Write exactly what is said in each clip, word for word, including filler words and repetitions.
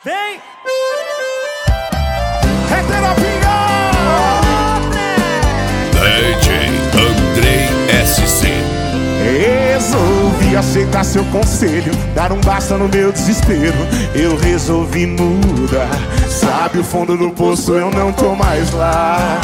Vem! É terapia! D J Andrei S C. Resolvi aceitar seu conselho, dar um basta no meu desespero. Eu resolvi mudar. Sabe o fundo do poço, eu não tô mais lá.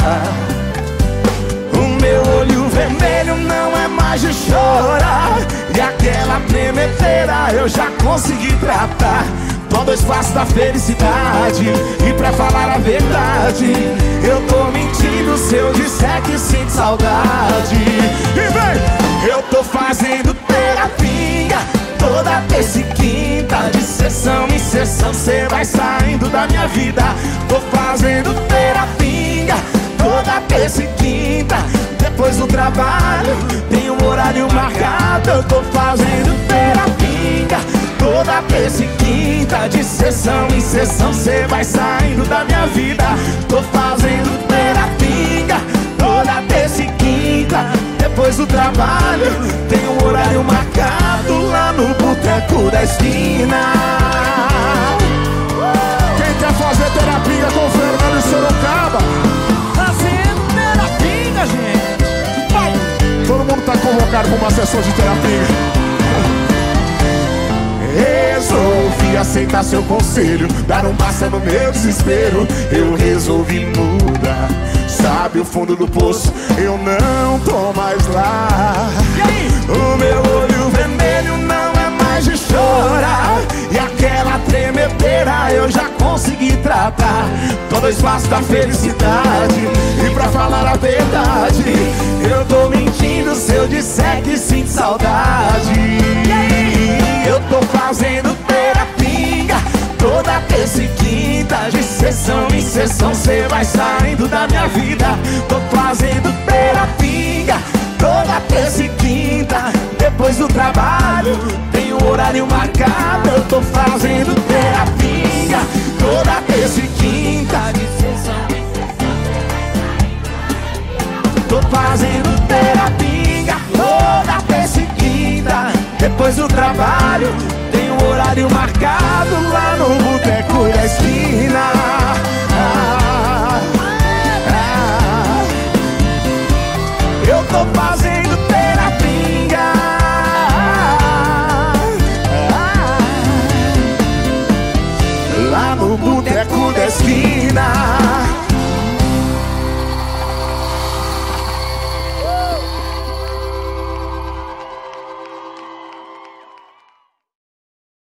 O meu olho vermelho não é mais de chorar, e aquela tremedeira eu já consegui tratar. Tô dois passos da felicidade, e pra falar a verdade, eu tô mentindo se eu disser que sinto saudade. E vem! Eu tô fazendo terapia toda terça e quinta, de sessão em sessão cê vai saindo da minha vida. Tô fazendo terapia toda terça e quinta, depois do trabalho tem um horário marcado. Eu tô fazendo terapia toda terça e quinta, de sessão em sessão cê vai saindo da minha vida. Tô fazendo terapia toda terça e quinta, depois do trabalho tem um horário marcado lá no boteco da esquina. Quem quer fazer terapia com o Fernando e Sorocaba? Fazendo terapia, gente. Vai. Todo mundo tá convocado para uma sessão de terapia. Resolvi aceitar seu conselho, dar um basta no meu desespero. Eu resolvi mudar. Sabe o fundo do poço, eu não tô mais lá. E aí? O meu olho vermelho não é mais de chorar, e aquela tremedeira eu já consegui tratar. Tô dois passos da felicidade, e pra falar a verdade, eu tô mentindo se eu disser que sinto saudade. E aí? Eu tô fazendo terapia toda terça e quinta, de sessão em sessão cê vai saindo da minha vida. Tô fazendo terapia toda terça e quinta, depois do trabalho tem um horário marcado. Eu tô fazendo